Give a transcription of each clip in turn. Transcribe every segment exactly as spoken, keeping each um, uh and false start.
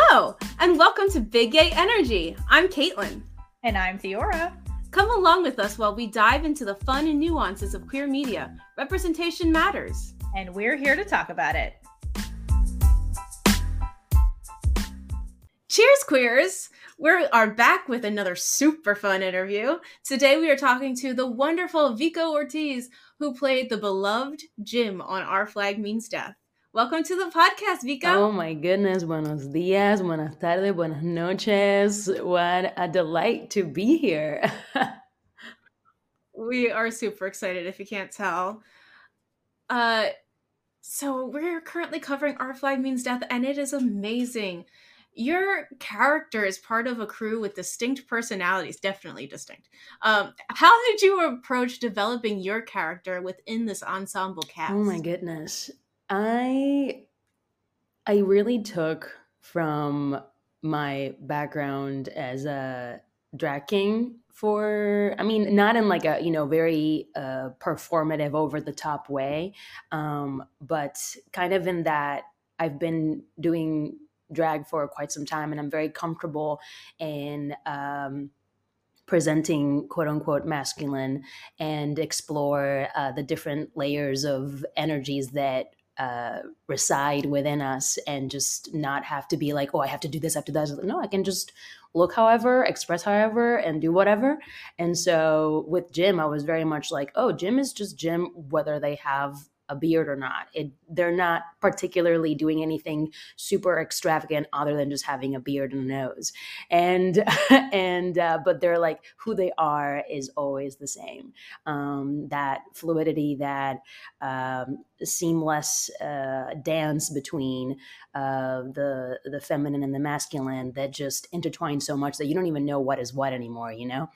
Hello, and welcome to Big Gay Energy. I'm Caitlin. And I'm Theora. Come along with us while we dive into the fun and nuances of queer media. Representation matters. And we're here to talk about it. Cheers, queers! We are back with another super fun interview. Today we are talking to the wonderful Vico Ortiz, who played the beloved Jim on Our Flag Means Death. Welcome to the podcast, Vico. Oh my goodness. Buenos dias, buenas tardes, buenas noches. What a delight to be here. We are super excited, if you can't tell. Uh, so we're currently covering Our Flag Means Death, and it is amazing. Your character is part of a crew with distinct personalities, definitely distinct. Um, how did you approach developing your character within this ensemble cast? Oh my goodness. I I really took from my background as a drag king for, I mean, not in like a, you know, very uh, performative, over the top way, um, but kind of in that I've been doing drag for quite some time, and I'm very comfortable in um, presenting quote unquote masculine and explore uh, the different layers of energies that uh, reside within us, and just not have to be like, oh, I have to do this, I have to do that. No, I can just look however, express however, and do whatever. And so with Jim, I was very much like, oh, Jim is just Jim, whether they have a beard or not. It, they're not particularly doing anything super extravagant other than just having a beard and a nose. And, and, uh, but they're like, who they are is always the same. Um, that fluidity, that, um, seamless, uh, dance between, uh, the, the feminine and the masculine that just intertwine so much that you don't even know what is what anymore, you know?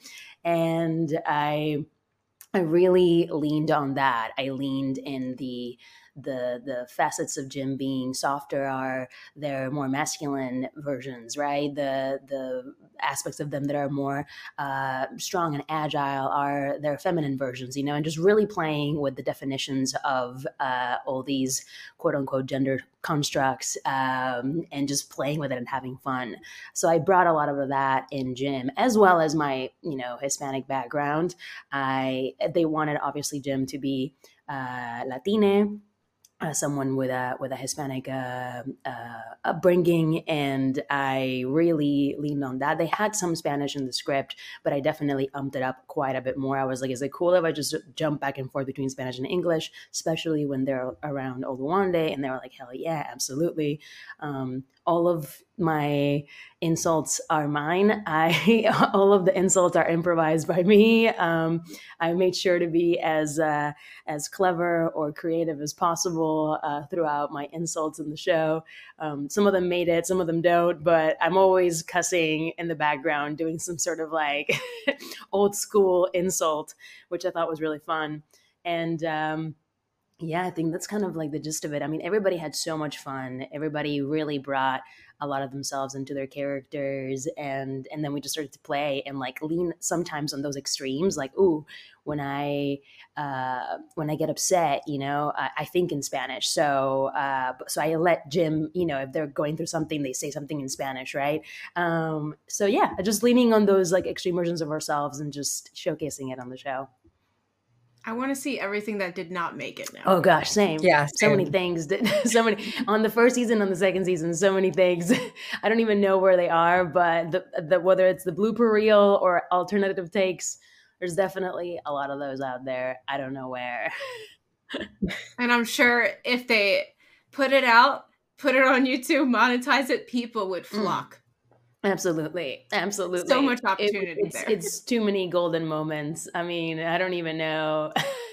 And I, I really leaned on that. I leaned in the the the facets of Jim being softer are their more masculine versions, right? The the aspects of them that are more uh, strong and agile are their feminine versions, you know, and just really playing with the definitions of uh, all these quote unquote gender constructs, um, and just playing with it and having fun. So I brought a lot of that in Jim, as well as my, you know, Hispanic background. I they wanted obviously Jim to be uh, Latine, uh, someone with a with a Hispanic uh, uh, upbringing, and I really leaned on that. They had some Spanish in the script, but I definitely umped it up quite a bit more. I was like, is it cool if I just jump back and forth between Spanish and English, especially when they're around Oluwande? And they were like, hell yeah, absolutely. Um, all of my insults are mine. I all of the insults are improvised by me. Um, I made sure to be as uh, as clever or creative as possible uh, throughout my insults in the show. Um, some of them made it, some of them don't, but I'm always cussing in the background, doing some sort of like old school insult, which I thought was really fun. And um, yeah, I think that's kind of like the gist of it. I mean, everybody had so much fun. Everybody really brought a lot of themselves into their characters, and and then we just started to play and like lean sometimes on those extremes. Like, ooh, when I uh, when I get upset, you know, I, I think in Spanish. So uh, so I let Jim, you know, if they're going through something, they say something in Spanish, right? Um, so yeah, just leaning on those like extreme versions of ourselves and just showcasing it on the show. I want to see everything that did not make it now. Oh gosh, same. Yeah, same. So many things did. So many on the first season, on the second season. So many things. I don't even know where they are, but the, the whether it's the blooper reel or alternative takes, there's definitely a lot of those out there. I don't know where. And I'm sure if they put it out, put it on YouTube, monetize it, people would flock. Mm. Absolutely. Absolutely. So much opportunity it, it's, there. It's too many golden moments. I mean, I don't even know.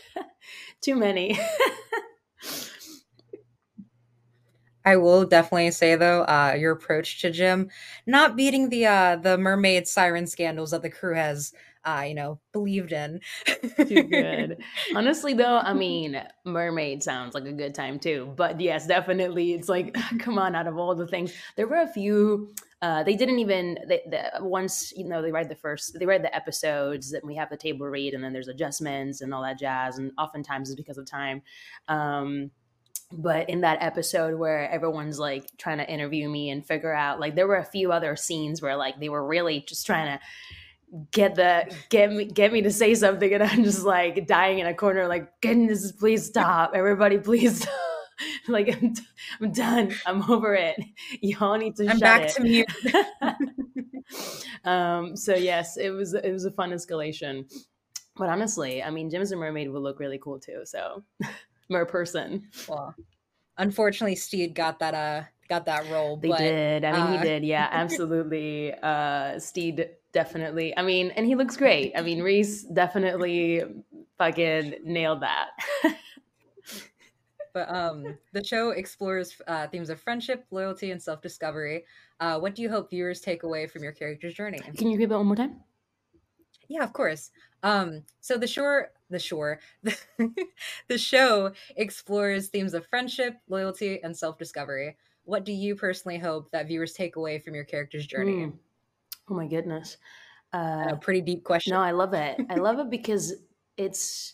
Too many. I will definitely say though, uh, your approach to Jim, not beating the uh, the mermaid siren scandals that the crew has, uh, you know, believed in. Too good. Honestly, though, I mean, mermaid sounds like a good time too. But yes, definitely, it's like, come on, out of all the things, there were a few. Uh, they didn't even they, the, once you know they write the first they write the episodes, and we have the table read, and then there's adjustments and all that jazz, and oftentimes it's because of time. Um, But in that episode where everyone's like trying to interview me and figure out, like, there were a few other scenes where like they were really just trying to get the get me get me to say something, and I'm just like dying in a corner, like, goodness, please stop, everybody, please stop. Like, I'm, t- I'm done. I'm over it. Y'all need to I'm shut back it. to mute. um, so yes, it was it was a fun escalation. But honestly, I mean, Jim as a mermaid would look really cool too. So, mer person. Well, unfortunately, Steed got that uh got that role. They but, did. I mean, uh... he did. Yeah, absolutely. Uh, Steed definitely. I mean, and he looks great. I mean, Reese definitely fucking nailed that. But um, the show explores uh, themes of friendship, loyalty, and self-discovery. Uh, what do you hope viewers take away from your character's journey? Can you repeat that one more time? Yeah, of course. Um, so the shore, the shore, the, the show explores themes of friendship, loyalty, and self-discovery. What do you personally hope that viewers take away from your character's journey? Mm. Oh my goodness. Uh, a pretty deep question. No, I love it. I love it because it's,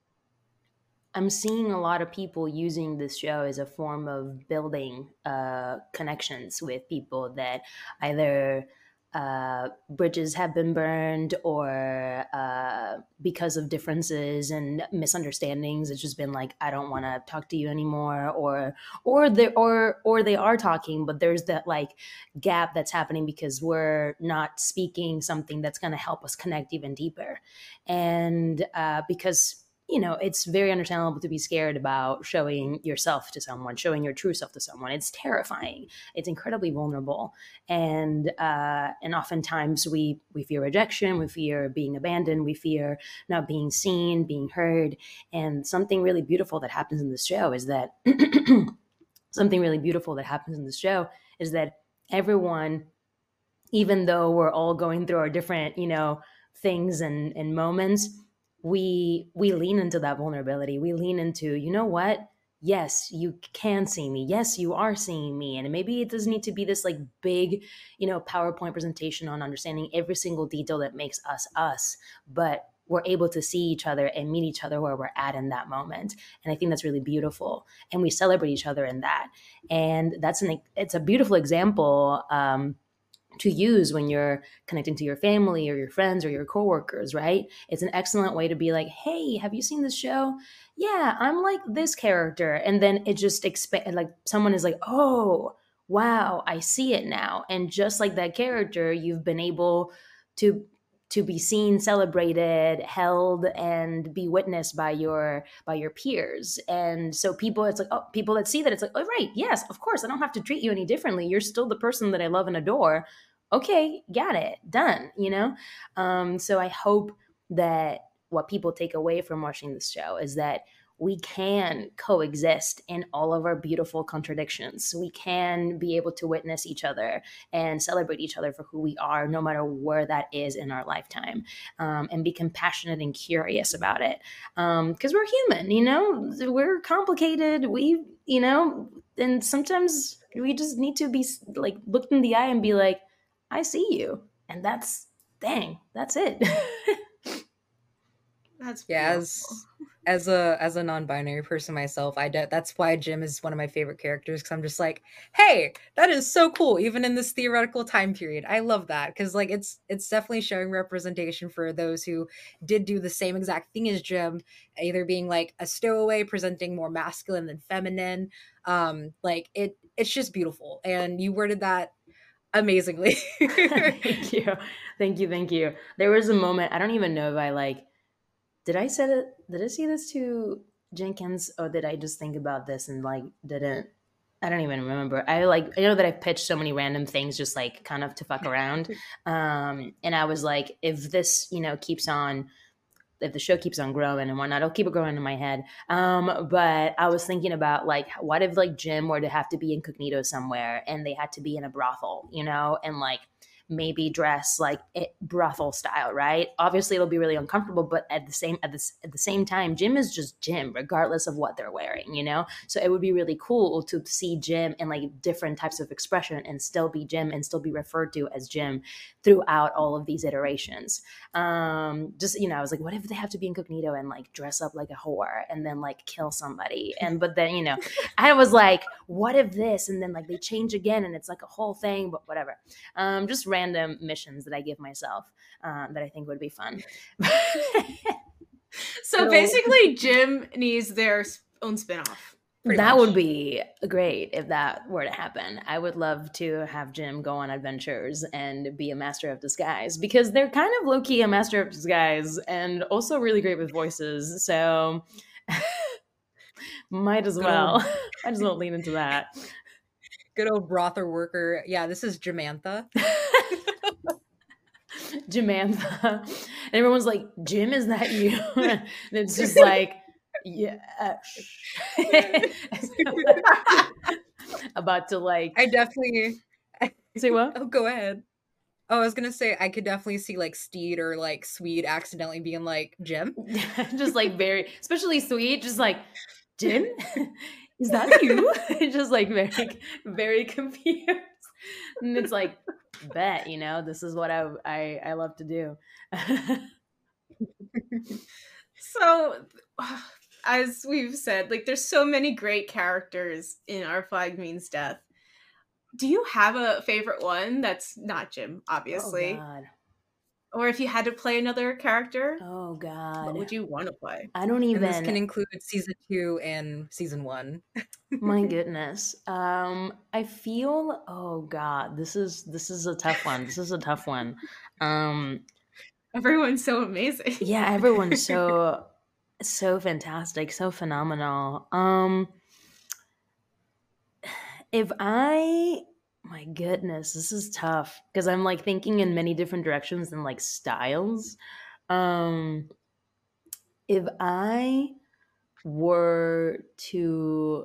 I'm seeing a lot of people using this show as a form of building uh, connections with people that either uh, bridges have been burned, or uh, because of differences and misunderstandings, it's just been like, I don't want to talk to you anymore, or or they or or they are talking, but there's that like gap that's happening because we're not speaking something that's going to help us connect even deeper, and uh, because. You know, it's very understandable to be scared about showing yourself to someone, showing your true self to someone. It's terrifying. It's incredibly vulnerable. And uh, and oftentimes we we fear rejection, we fear being abandoned, we fear not being seen, being heard. And something really beautiful that happens in this show is that something really beautiful that happens in this show is that everyone, even though we're all going through our different, you know, things and, and moments, we we lean into that vulnerability. We lean into, you know what? Yes, you can see me. Yes, you are seeing me. And maybe it doesn't need to be this like big, you know, PowerPoint presentation on understanding every single detail that makes us us, but we're able to see each other and meet each other where we're at in that moment. And I think that's really beautiful. And we celebrate each other in that. And that's an it's a beautiful example um, to use when you're connecting to your family or your friends or your coworkers, right? It's an excellent way to be like, hey, have you seen this show? Yeah, I'm like this character. And then it just expand, like someone is like, oh, wow, I see it now. And just like that character, you've been able to to be seen, celebrated, held, and be witnessed by your by your peers. And so people, it's like, oh, people that see that, it's like, oh, right, yes, of course, I don't have to treat you any differently. You're still the person that I love and adore. Okay, got it, done, you know? Um, so I hope that what people take away from watching this show is that we can coexist in all of our beautiful contradictions. We can be able to witness each other and celebrate each other for who we are, no matter where that is in our lifetime, um, and be compassionate and curious about it. Because um, we're human, you know, we're complicated. We, you know, and sometimes we just need to be like looked in the eye and be like, I see you. And that's, dang, that's it. That's yeah, beautiful. as as a as a non-binary person myself, I de- that's why Jim is one of my favorite characters, because I'm just like, hey, that is so cool, even in this theoretical time period. I love that, because like it's it's definitely showing representation for those who did do the same exact thing as Jim, either being like a stowaway, presenting more masculine than feminine. Um, like it it's just beautiful, and you worded that amazingly. Thank you, thank you, thank you. There was a moment, I don't even know if I like. Did I say it? Did I say this to Jenkins, or did I just think about this and like didn't? I don't even remember. I like I know that I've pitched so many random things just like kind of to fuck around, um, and I was like, if this you know keeps on, if the show keeps on growing and whatnot, I'll keep it growing in my head. Um, but I was thinking about like, what if like Jim were to have to be incognito somewhere and they had to be in a brothel, you know, and like maybe dress like it, brothel style, right? Obviously, it'll be really uncomfortable, but at the same at the, at the same time, Jim is just Jim, regardless of what they're wearing, you know. So it would be really cool to see Jim in like different types of expression and still be Jim and still be referred to as Jim throughout all of these iterations. Um, just, you know, I was like, what if they have to be incognito and like dress up like a whore and then like kill somebody? And but then, you know, I was like, what if this? And then like they change again and it's like a whole thing, but whatever. Um, just random missions that I give myself um, that I think would be fun. So, so basically, Jim needs their own spinoff. That much. would be great if that were to happen. I would love to have Jim go on adventures and be a master of disguise, because they're kind of low-key a master of disguise and also really great with voices. So might as well. Might as well lean into that. Good old brothel worker. Yeah, this is Jamantha. Jamantha. And everyone's like, Jim, is that you? And it's just like, yeah. About to like I definitely say what? Oh, go ahead. Oh, I was gonna say I could definitely see like Steed or like Sweet accidentally being like Jim. Just like very, especially Sweet, just like, Jim, is that you? Just like very, very confused. And it's like, bet, you know, this is what I I, I love to do. So, as we've said, like there's so many great characters in Our Flag Means Death. Do you have a favorite one that's not Jim, obviously? Oh, God. Or if you had to play another character? Oh, God. What would you want to play? I don't even... And this can include season two and season one. My goodness. Um, I feel... Oh, God. This is this is a tough one. This is a tough one. Um, Everyone's so amazing. Yeah, everyone's so... so fantastic, so phenomenal. Um, if I, my goodness, this is tough because I'm like thinking in many different directions and like styles. Um, if I were to,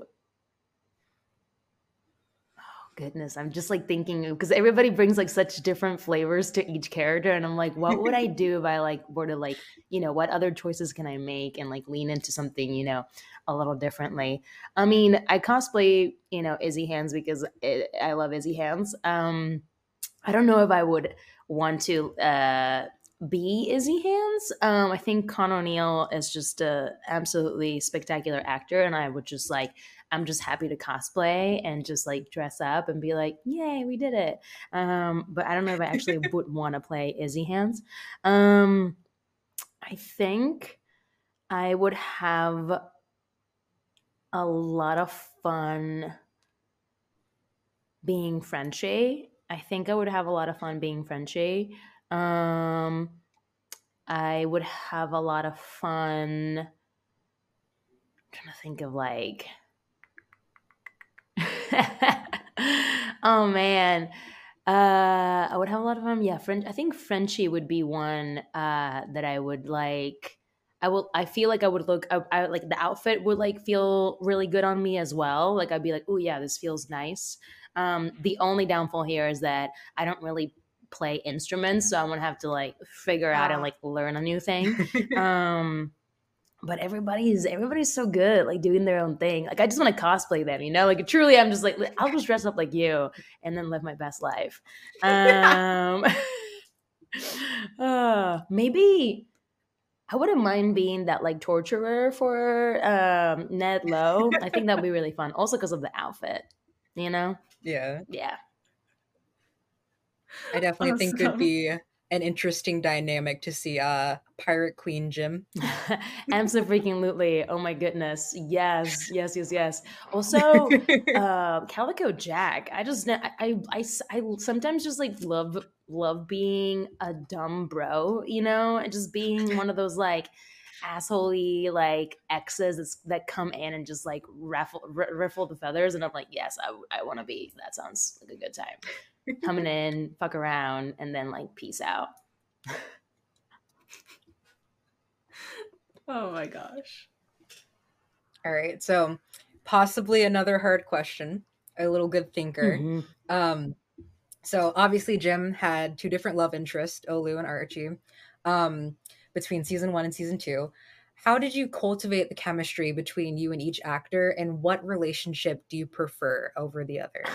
oh goodness, I'm just like thinking because everybody brings like such different flavors to each character, and I'm like, what would I do if I like were to like, you know, what other choices can I make and like lean into something, you know, a little differently. I mean, I cosplay, you know, Izzy Hands because it, I love Izzy Hands. Um, I don't know if I would want to uh, be Izzy Hands. Um, I think Con O'Neill is just a absolutely spectacular actor, and I would just like, I'm just happy to cosplay and just like dress up and be like, yay, we did it. Um, but I don't know if I actually would want to play Izzy Hands. Um, I think I would have a lot of fun being Frenchie. I think I would have a lot of fun being Frenchie. Um, I would have a lot of fun. I'm trying to think of like, oh man, uh, I would have a lot of fun. Yeah, French. I think Frenchie would be one uh, that I would like. I will. I feel like I would look. I, I like the outfit would like feel really good on me as well. Like I'd be like, oh yeah, this feels nice. Um, the only downfall here is that I don't really play instruments, so I'm gonna have to like figure out and like learn a new thing. Um, but everybody's everybody's so good at like doing their own thing. Like I just want to cosplay them, you know. Like truly, I'm just like I'll just dress up like you and then live my best life. Um, uh, maybe. I wouldn't mind being that like torturer for um, Ned Lowe. I think that would be really fun. Also because of the outfit, you know? Yeah. Yeah. I definitely Awesome. think it'd be an interesting dynamic to see uh Pirate Queen Jim. Absolutely. Oh my goodness. Yes, yes, yes, yes. Also, uh, Calico Jack. I just, I, I, I, I sometimes just like love, love being a dumb bro, you know, and just being one of those like assholey like exes that's, that come in and just like raffle, r- riffle the feathers. And I'm like, yes, I, I want to be. That sounds like a good time. Coming in, fuck around, and then like peace out. Oh my gosh. All right, so possibly another hard question. A little good thinker. Mm-hmm. Um, So obviously Jim had two different love interests, Olu and Archie, um, between season one and season two. How did you cultivate the chemistry between you and each actor, and what relationship do you prefer over the other?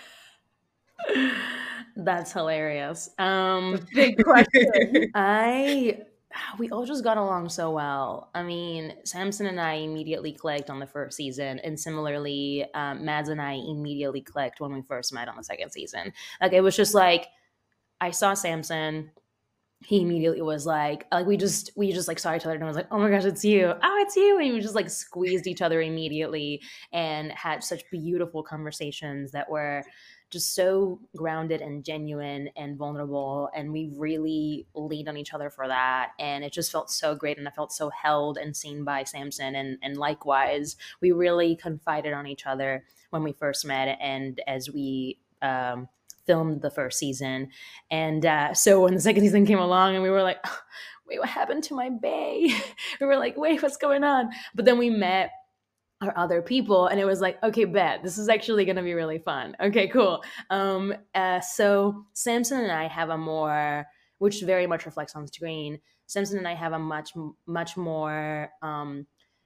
That's hilarious. Um, Big question. I we all just got along so well. I mean, Samson and I immediately clicked on the first season, and similarly, um, Mads and I immediately clicked when we first met on the second season. Like it was just like I saw Samson. He immediately was like, like we just we just like saw each other and I was like, oh my gosh, it's you. Oh, it's you. And we just like squeezed each other immediately and had such beautiful conversations that were just so grounded and genuine and vulnerable. And we really leaned on each other for that. And it just felt so great. And I felt so held and seen by Samson. And, and likewise, we really confided on each other when we first met. And as we um, filmed the first season. And uh, so when the second season came along and we were like, oh, wait, what happened to my bae? We were like, wait, what's going on? But then we met our other people and it was like, okay, bet this is actually going to be really fun. Okay, cool. Um, uh, so Samson and I have a more, which very much reflects on screen, Samson and I have a much, much more um,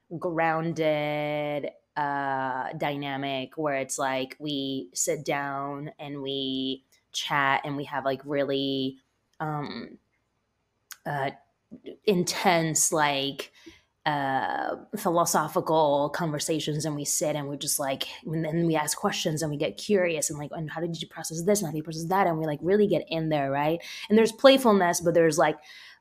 grounded uh, dynamic where it's like we sit down and we chat and we have like really um, uh, intense, like uh, philosophical conversations, and we sit and we just like, and then we ask questions and we get curious and like, and how did you process this and how do you process that? And we like really get in there, right? And there's playfulness, but there's like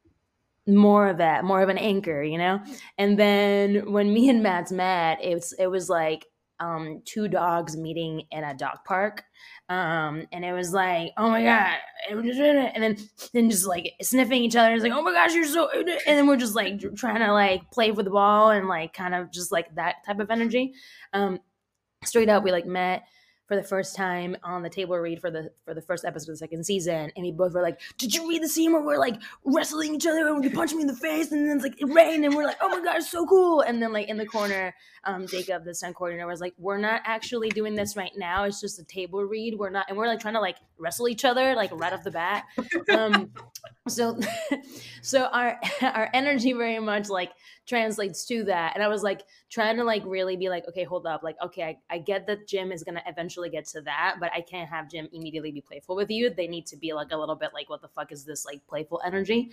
more of that, more of an anchor, you know? And then when me and Mads met, it was, it was like um, two dogs meeting in a dog park. Um, and it was like, oh my God. And then, then just like sniffing each other. It's like, oh my gosh, you're so, and then we're just like trying to like play with the ball and like kind of just like that type of energy. Um, straight up, we like met for the first time on the table read for the for the first episode of the second season, and we both were like, did you read the scene where we're like wrestling each other and you punch me in the face and then it's like it rained and we're like, oh my gosh, so cool. And then like in the corner, um Jacob, the stunt coordinator, was like, we're not actually doing this right now, it's just a table read, we're not, and we're like trying to like wrestle each other like right off the bat. um so so our our energy very much like translates to that. And I was like trying to like really be like, okay, hold up, like, okay, I, I get that Jim is gonna eventually get to that, but I can't have Jim immediately be playful with you. They need to be like a little bit like, what the fuck is this like playful energy?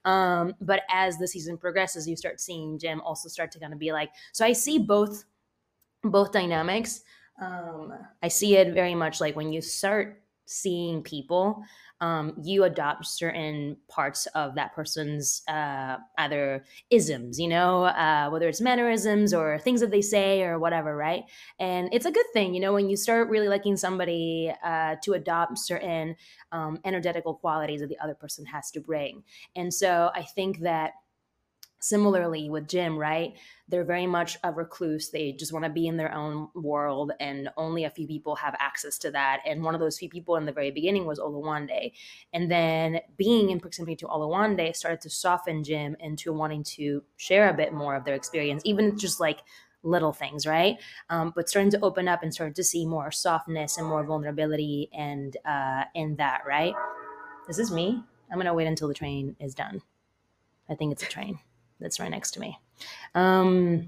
Um but as the season progresses, you start seeing Jim also start to kind of be like, so I see both both dynamics. um I see it very much like when you start seeing people, um, you adopt certain parts of that person's uh, either isms, you know, uh, whether it's mannerisms or things that they say or whatever, right? And it's a good thing, you know, when you start really liking somebody, uh, to adopt certain um, energetical qualities that the other person has to bring. And so I think that similarly with Jim, right? They're very much a recluse. They just want to be in their own world, and only a few people have access to that. And one of those few people in the very beginning was Oluwande. And then being in proximity to Oluwande started to soften Jim into wanting to share a bit more of their experience, even just like little things, right? Um, but starting to open up and starting to see more softness and more vulnerability and uh, in that, right? Is this me? I'm going to wait until the train is done. I think it's a train that's right next to me. Um,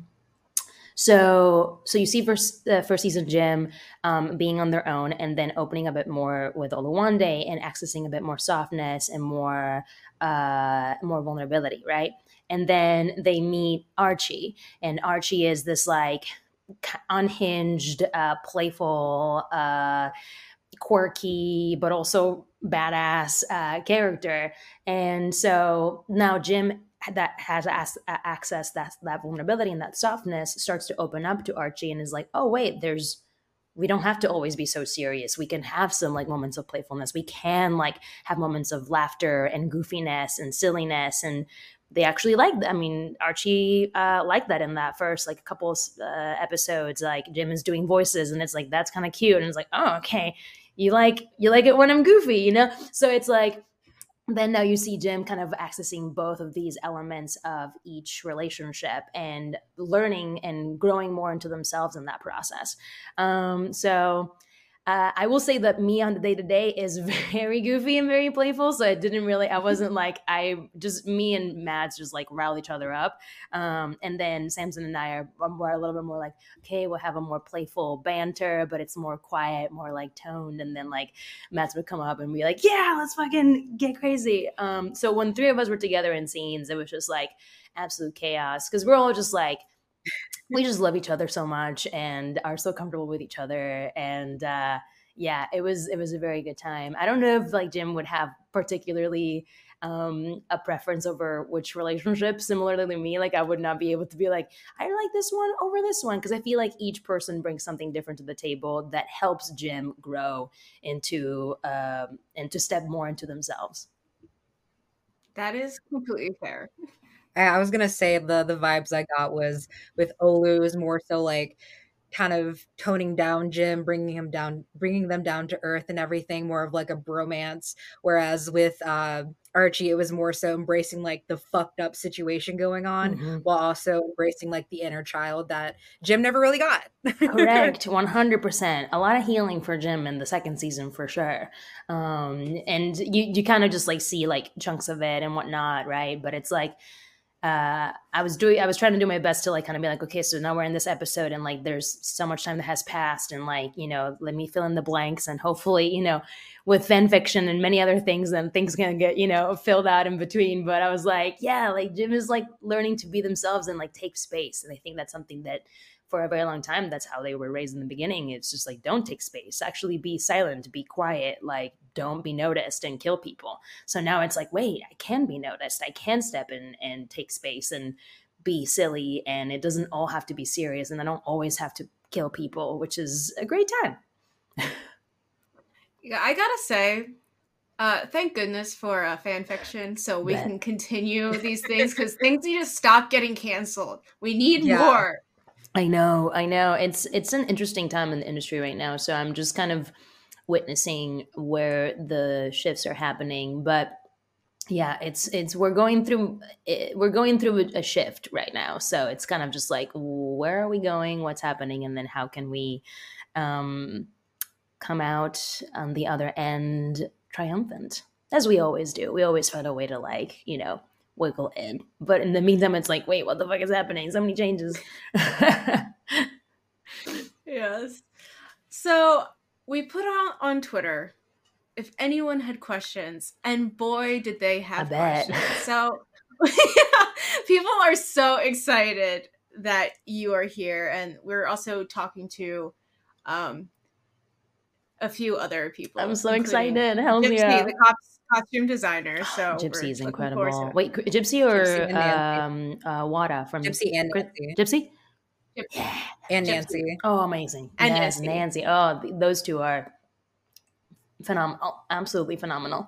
so, so you see first, uh, first season Jim um, being on their own, and then opening a bit more with Oluwande and accessing a bit more softness and more, uh, more vulnerability, right? And then they meet Archie, and Archie is this like unhinged, uh, playful, uh, quirky, but also badass uh, character. And so now Jim, that has as, uh, access that that vulnerability and that softness, starts to open up to Archie and is like, oh wait, there's we don't have to always be so serious. We can have some like moments of playfulness. We can like have moments of laughter and goofiness and silliness. And they actually like that. I mean, Archie uh, liked that in that first like couple of uh, episodes. Like Jim is doing voices, and it's like that's kind of cute. And it's like, oh okay, you like you like it when I'm goofy, you know. So it's like. Then now you see Jim kind of accessing both of these elements of each relationship and learning and growing more into themselves in that process. Um, so Uh, I will say that me on the day to day is very goofy and very playful. So it didn't really, I wasn't like, I just, me and Mads just like rile each other up. Um, and then Samson and I are, are more, a little bit more like, okay, we'll have a more playful banter, but it's more quiet, more like toned. And then like Mads would come up and be like, yeah, let's fucking get crazy. Um, so when three of us were together in scenes, it was just like absolute chaos because we're all just like, we just love each other so much and are so comfortable with each other. And uh, yeah, it was it was a very good time. I don't know if like Jim would have particularly um, a preference over which relationship. Similarly to me, like I would not be able to be like, I like this one over this one because I feel like each person brings something different to the table that helps Jim grow into um, and to step more into themselves. That is completely fair. I was gonna say the the vibes I got was with Olu is more so like kind of toning down Jim, bringing him down, bringing them down to earth and everything, more of like a bromance. Whereas with uh, Archie, it was more so embracing like the fucked up situation going on, Mm-hmm. while also embracing like the inner child that Jim never really got. Correct, one hundred percent. A lot of healing for Jim in the second season for sure. Um, and you you kind of just like see like chunks of it and whatnot, right? But it's like uh, I was doing, I was trying to do my best to like kind of be like, okay, so now we're in this episode and like there's so much time that has passed and like, you know, let me fill in the blanks and hopefully, you know, with fan fiction and many other things, then things can get, you know, filled out in between. But I was like, yeah, like Jim is like learning to be themselves and like take space. And I think that's something that for a very long time, that's how they were raised in the beginning. It's just like, don't take space, actually be silent, be quiet, like don't be noticed and kill people. So now it's like, wait, I can be noticed. I can step in and take space and be silly. And it doesn't all have to be serious. And I don't always have to kill people, which is a great time. Yeah, I gotta say, uh, thank goodness for uh, fan fiction, so we Bet. can continue these things because things need to stop getting canceled. We need Yeah. more. I know, I know. It's it's an interesting time in the industry right now. So I'm just kind of witnessing where the shifts are happening. But yeah, it's it's we're going through we're going through a shift right now. So it's kind of just like, where are we going? What's happening? And then how can we um, come out on the other end triumphant, as we always do. We always find a way to like, you know, wiggle in. But in the meantime, it's like, wait, what the fuck is happening? So many changes. Yes. So we put on on Twitter if anyone had questions, and boy, did they have I bet. questions. So people are so excited that you are here, and we're also talking to um, a few other people. I'm so including excited. Hell Gypsy, yeah. the cops, costume designer. So Gypsy we're is looking forward to incredible. it. Wait, Gypsy or Gypsy and um, uh, Wada from Gypsy and Nancy. Gypsy? Gypsy. Yeah. And Gypsy. Nancy. Oh, amazing. And yes, Nancy. Nancy. Oh, th- those two are phenomenal. Absolutely phenomenal.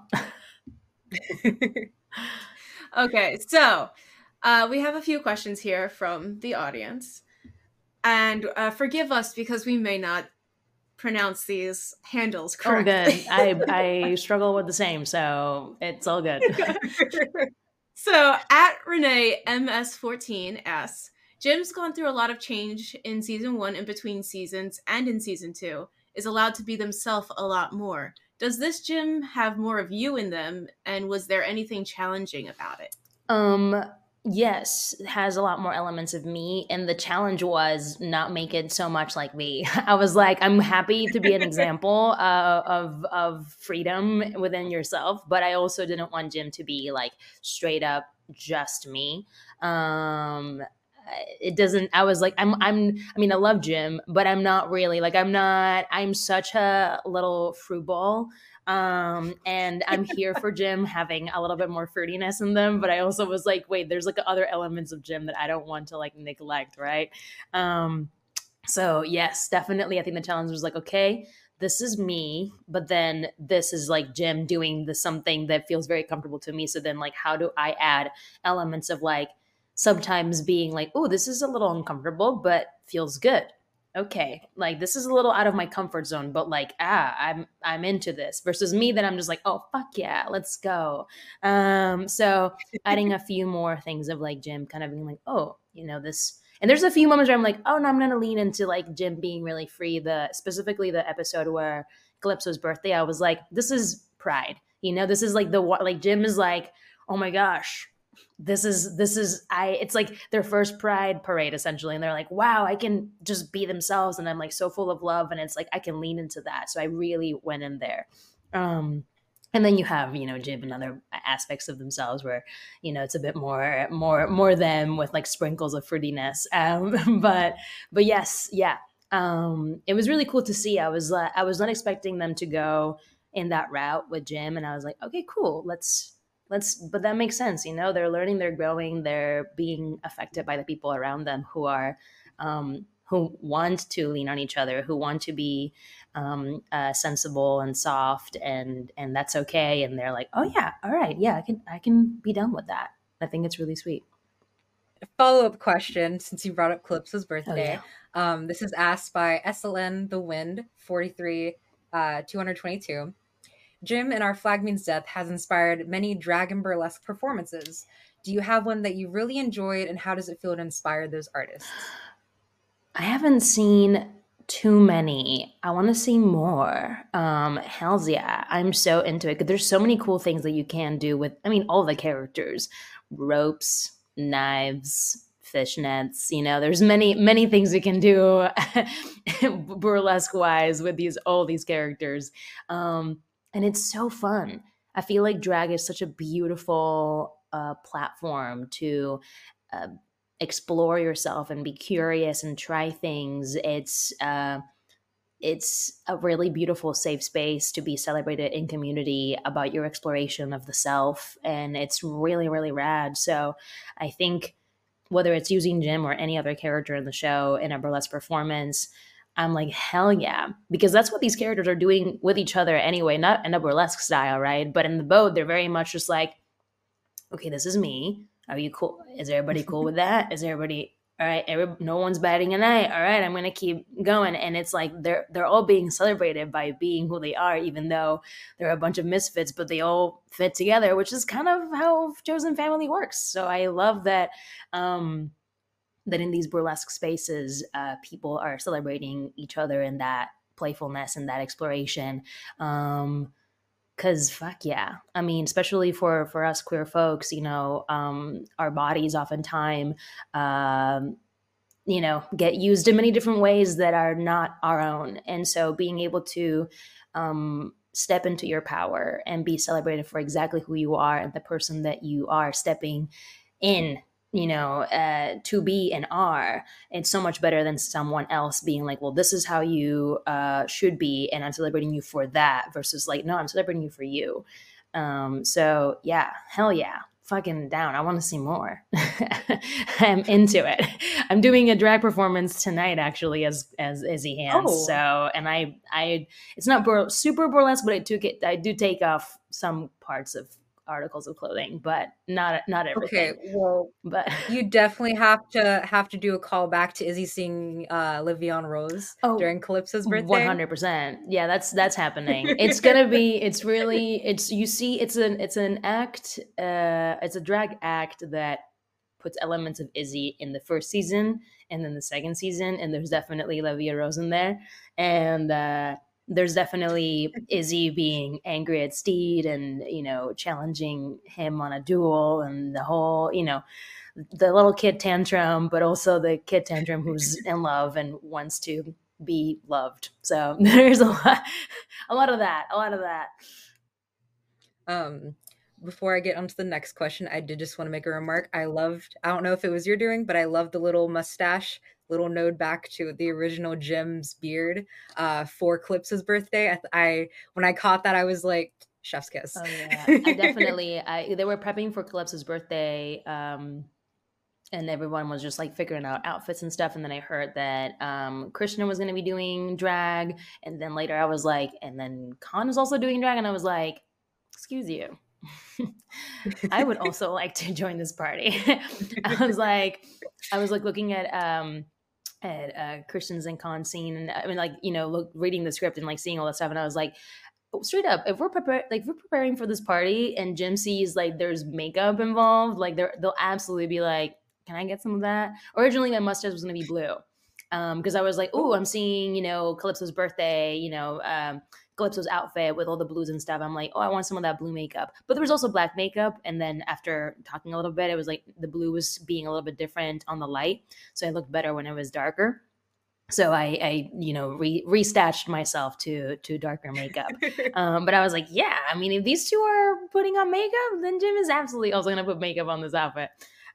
Okay, so uh, we have a few questions here from the audience. And uh, forgive us because we may not pronounce these handles Oh, correctly. good. I, I struggle with the same, so it's all good. So at Renee M S fourteen asks, Jim's gone through a lot of change in season one and between seasons and in season two, is allowed to be themselves a lot more. Does this Jim have more of you in them, and was there anything challenging about it? Um, yes, it has a lot more elements of me, and the challenge was not make it so much like me. I was like, I'm happy to be an example uh, of of freedom within yourself, but I also didn't want Jim to be like straight up just me. Um, it doesn't. I was like, I'm. I'm. I mean, I love Jim, but I'm not really like. I'm not. I'm such a little fruit ball. Um, and I'm here for Jim having a little bit more fruitiness in them, but I also was like, wait, there's like other elements of Jim that I don't want to like neglect, right? Um, so yes, definitely. I think the challenge was like, okay, this is me, but then this is like Jim doing the something that feels very comfortable to me. So then like, how do I add elements of like sometimes being like, oh, this is a little uncomfortable, but feels good. Okay, like this is a little out of my comfort zone, but like, ah, I'm I'm into this versus me that I'm just like, oh, fuck yeah, let's go. Um, so adding a few more things of like Jim kind of being like, oh, you know, this, And there's a few moments where I'm like, oh no, I'm gonna lean into like Jim being really free. The specifically the episode where Calypso's birthday, I was like, this is pride. You know, this is like the like Jim is like, oh my gosh, this is this is I it's like their first pride parade essentially, and they're like, wow, I can just be themselves, and I'm like so full of love, and it's like I can lean into that. So I really went in there. Um and then you have, you know, Jim and other aspects of themselves where, you know, it's a bit more more more them with like sprinkles of fruitiness. Um but but yes, yeah. Um it was really cool to see. I was uh, I was not expecting them to go in that route with Jim, and I was like, okay, cool, let's let's but that makes sense. You know, they're learning, they're growing, they're being affected by the people around them who are um who want to lean on each other, who want to be um uh, sensible and soft, and and that's okay. And they're like, oh yeah, all right, yeah, i can i can be done with that. I think it's really sweet. Follow-up question, since you brought up Calypso's Oh birthday. yeah. Um, this is asked by S L N The Wind forty-three, uh, two hundred twenty-two. Jim in Our Flag Means Death has inspired many drag and burlesque performances. Do you have one that you really enjoyed, and how does it feel to inspire those artists? I haven't seen too many. I want to see more. Um, hells yeah. I'm so into it because there's so many cool things that you can do with, I mean, all the characters. Ropes, knives, fishnets, you know, there's many, many things you can do burlesque wise with these, all these characters. Um, and it's so fun. I feel like drag is such a beautiful uh, platform to uh, explore yourself and be curious and try things. It's uh, it's a really beautiful safe space to be celebrated in community about your exploration of the self, and it's really, really rad. So I think whether it's using Jim or any other character in the show in a burlesque performance, I'm like, hell yeah, because that's what these characters are doing with each other anyway, not in a burlesque style, right? But in the boat, they're very much just like, okay, this is me. Are you cool? Is everybody cool with that? Is everybody all right? Every, no one's batting an eye. All right, I'm gonna keep going. And it's like they're they're all being celebrated by being who they are, even though they're a bunch of misfits, but they all fit together, which is kind of how Chosen Family works. So I love that. Um, that in these burlesque spaces, uh, people are celebrating each other in that playfulness and that exploration. Um, Cause fuck yeah. I mean, especially for, for us queer folks, you know, um, our bodies oftentimes, um, you know, get used in many different ways that are not our own. And so being able to um, step into your power and be celebrated for exactly who you are and the person that you are stepping in, you know, uh, to be and are, it's so much better than someone else being like, well, this is how you uh, should be, and I'm celebrating you for that, versus like, no, I'm celebrating you for you. Um, so yeah, hell yeah, fucking down. I want to see more. I'm into it. I'm doing a drag performance tonight, actually, as as Izzy Hands. Oh. So, and I, I, it's not bur- super burlesque, but I took it. I do take off some parts of articles of clothing, but not not everything. Okay, well, But you definitely have to have to do a call back to Izzy singing uh, "Livion Rose" Oh, during Calypso's birthday. one hundred percent. Yeah, that's that's happening. It's gonna be. It's really. It's you see. It's an. It's an act. Uh, it's a drag act that puts elements of Izzy in the first season and then the second season, and there's definitely Livia Rose in there, and uh, there's definitely Izzy being angry at Steed and, you know, challenging him on a duel, and the whole, you know, the little kid tantrum, but also the kid tantrum who's in love and wants to be loved. So there's a lot, a lot of that, a lot of that. Um, before I get onto the next question, I did just want to make a remark. I loved, I don't know if it was your doing, but I loved the little mustache, little node back to the original Jim's beard uh, for Calypso's birthday. I, I when I caught that, I was like, chef's kiss. Oh yeah, I definitely. I they were prepping for Calypso's birthday, um, and everyone was just like figuring out outfits and stuff. And then I heard that um, Krishna was going to be doing drag, and then later I was like, and then Khan was also doing drag, and I was like, excuse you. I would also like to join this party. I was like, I was like looking at um at uh, Christian's and Khan's scene, and I mean, like, you know, look, reading the script and like seeing all that stuff, and I was like, straight up, if we're prepared, like if we're preparing for this party, and Jim sees like there's makeup involved, like they're they'll absolutely be like, can I get some of that? Originally, my mustache was going to be blue because um, I was like, oh, I'm seeing, you know, Calypso's birthday, you know, um, Calypso's outfit with all the blues and stuff. I'm like, oh, I want some of that blue makeup. But there was also black makeup. And then after talking a little bit, it was like the blue was being a little bit different on the light. So it looked better when it was darker. So I, I you know, re, restashed myself to to darker makeup. um, but I was like, yeah, I mean, if these two are putting on makeup, then Jim is absolutely also going to put makeup on this outfit.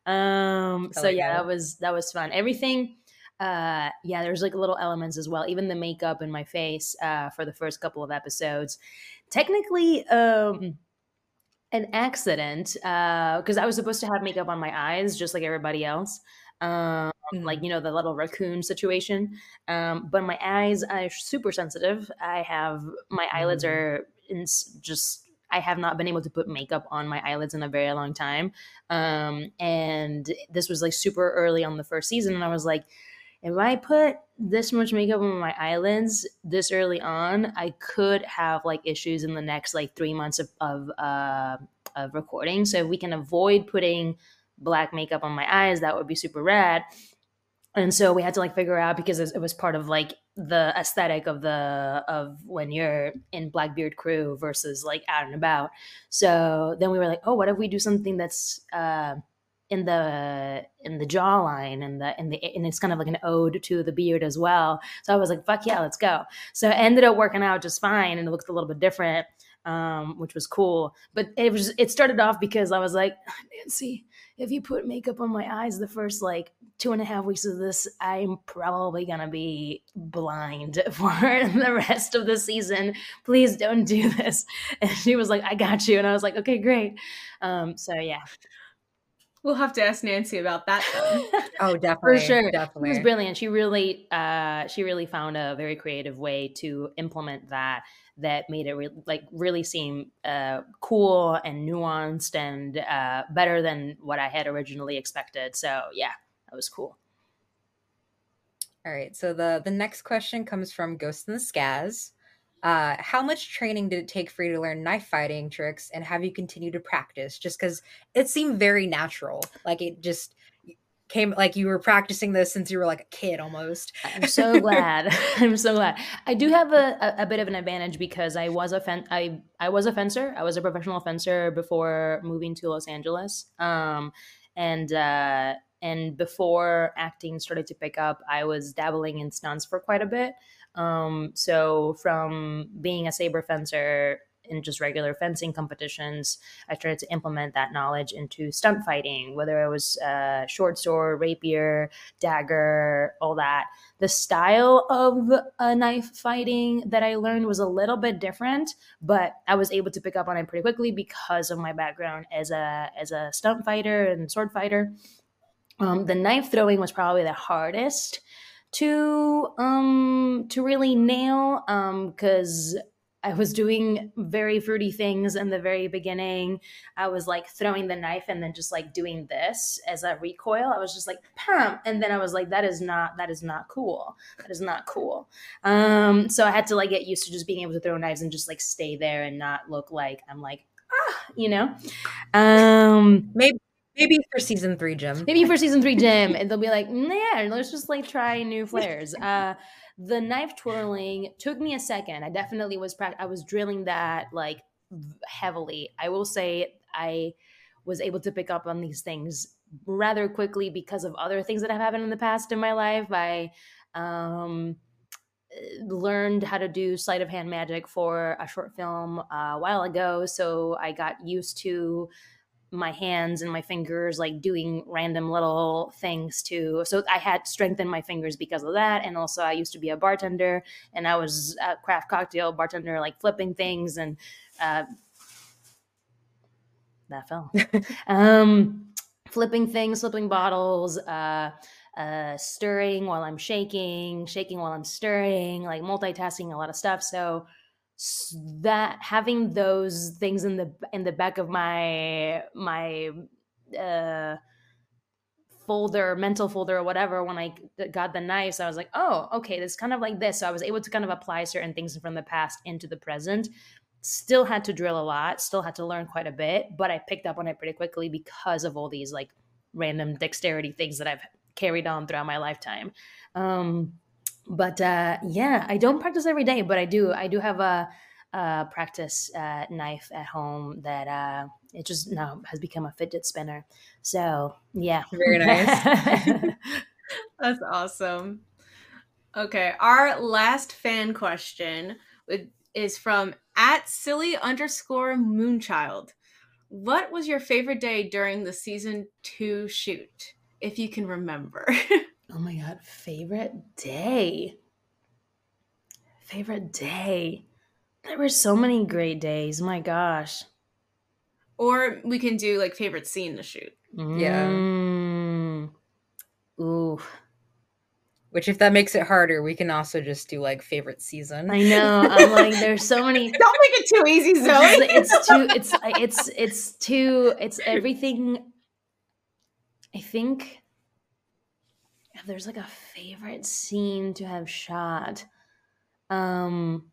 Um, so like yeah, that. that was that was fun. Everything. Uh, yeah, there's like little elements as well. Even the makeup in my face uh, for the first couple of episodes. Technically, um, an accident because uh, I was supposed to have makeup on my eyes just like everybody else. Um, mm. Like, you know, the little raccoon situation. Um, but my eyes are super sensitive. I have, my eyelids mm. are in just, I have not been able to put makeup on my eyelids in a very long time. Um, and this was like super early on the first season. And I was like, if I put this much makeup on my eyelids this early on, I could have like issues in the next like three months of, of, uh, of recording. So if we can avoid putting black makeup on my eyes, that would be super rad. And so we had to like figure out, because it was part of like the aesthetic of the of when you're in Blackbeard crew versus like out and about. So then we were like, oh, what if we do something that's uh in the in the jawline and the in the and it's kind of like an ode to the beard as well. So I was like, fuck yeah, let's go. So it ended up working out just fine, and it looked a little bit different, um, which was cool. But it was it started off because I was like, Nancy, if you put makeup on my eyes the first like two and a half weeks of this, I'm probably gonna be blind for the rest of the season. Please don't do this. And she was like, I got you. And I was like, okay, great. Um, so yeah. We'll have to ask Nancy about that then. Oh, definitely. For sure. Definitely. It was brilliant. She really, uh, she really found a very creative way to implement that, that made it re- like really seem uh, cool and nuanced and uh, better than what I had originally expected. So yeah, that was cool. All right. So the, the next question comes from Ghost in the Skaz. Uh, how much training did it take for you to learn knife fighting tricks, and have you continued to practice? Just because it seemed very natural, like it just came like you were practicing this since you were like a kid almost. I'm so glad. I'm so glad. I do have a, a, a bit of an advantage because I was a fen- I I was a fencer. I was a professional fencer before moving to Los Angeles. Um, and uh, and before acting started to pick up, I was dabbling in stunts for quite a bit. Um, so from being a saber fencer in just regular fencing competitions, I started to implement that knowledge into stunt fighting, whether it was uh, short sword, rapier, dagger, all that. The style of uh, knife fighting that I learned was a little bit different, but I was able to pick up on it pretty quickly because of my background as a as a stunt fighter and sword fighter. Um, the knife throwing was probably the hardest to um to really nail, um because I was doing very fruity things in the very beginning. I was like throwing the knife and then just like doing this as a recoil. I was just like, pam, and then I was like, that is not that is not cool. That is not cool. Um, so I had to like get used to just being able to throw knives and just like stay there and not look like I'm like, ah, you know. Um, maybe. Maybe for season three, Jim. Maybe for season three, Jim. And they'll be like, yeah, let's just like try new flares. Uh, the knife twirling took me a second. I definitely was, pra- I was drilling that like heavily. I will say I was able to pick up on these things rather quickly because of other things that have happened in the past in my life. I um, learned how to do sleight of hand magic for a short film uh, a while ago. So I got used to my hands and my fingers like doing random little things too. So I had strength in my fingers because of that. And also I used to be a bartender, and I was a craft cocktail bartender, like flipping things, and uh, that fell. um, flipping things, flipping bottles, uh, uh, stirring while I'm shaking, shaking while I'm stirring, like multitasking, a lot of stuff. So that having those things in the in the back of my my uh folder, mental folder or whatever, when I got the knives, I was like, oh, okay, this is kind of like this. So I was able to kind of apply certain things from the past into the present. Still had to drill a lot, still had to learn quite a bit, but I picked up on it pretty quickly because of all these like random dexterity things that I've carried on throughout my lifetime. Um, but uh, yeah, I don't practice every day, but I do. I do have a, a practice uh, knife at home that uh, it just now has become a fidget spinner. So yeah, Very nice. That's awesome. Okay, our last fan question would, is from at silly underscore moonchild. What was your favorite day during the season two shoot, if you can remember? Oh my God, favorite day. Favorite day. There were so many great days. My gosh. Or we can do like favorite scene to shoot. Yeah. Mm. Ooh. Which, if that makes it harder, we can also just do like favorite season. I know. I'm like, there's so many. Don't make it too easy, Zoe. It's, it's too. It's it's it's too. It's everything. I think if there's like a favorite scene to have shot, um,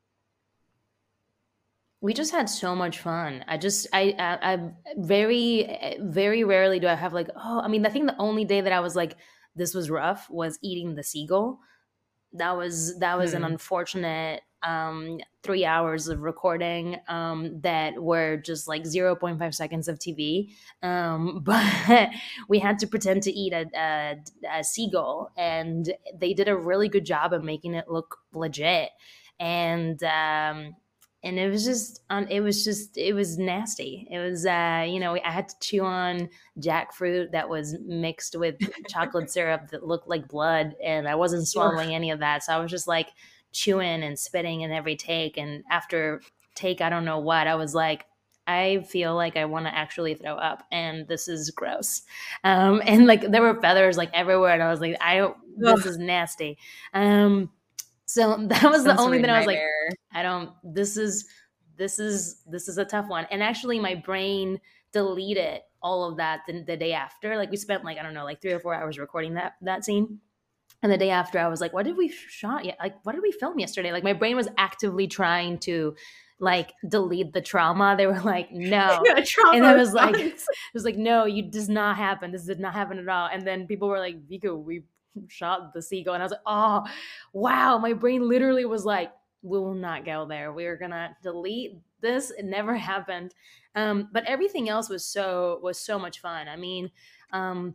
we just had so much fun. I just, I, I, I very, very rarely do I have like, oh, I mean, I think the only day that I was like, this was rough was eating the seagull. That was, that was Hmm. an unfortunate um, three hours of recording um, that were just like zero point five seconds of T V. Um, but we had to pretend to eat a, a, a seagull, and they did a really good job of making it look legit. And, um, and it was just, um, it was just, it was nasty. It was, uh, you know, I had to chew on jackfruit that was mixed with chocolate syrup that looked like blood, and I wasn't swallowing any of that. So I was just like chewing and spitting in every take. And after take, I don't know what, I was like, I feel like I want to actually throw up, and this is gross. Um, and like there were feathers like everywhere, and I was like, I, this Ugh. is nasty. Um, so that was the only Sensory thing I was like, nightmare. I don't, this is, this is, this is a tough one. And actually my brain deleted all of that the, the day after. Like we spent like, I don't know, like three or four hours recording that, that scene. And the day after I was like, what did we shot yet? Like, what did we film yesterday? Like my brain was actively trying to like delete the trauma. They were like, no. Trauma And I was like, response. it was like, no, you does not happen. This did not happen at all. And then people were like, Vico, we shot the seagull. And I was like, oh, wow. My brain literally was like, we will not go there. We are going to delete this. It never happened. Um, but everything else was so, was so much fun. I mean, um,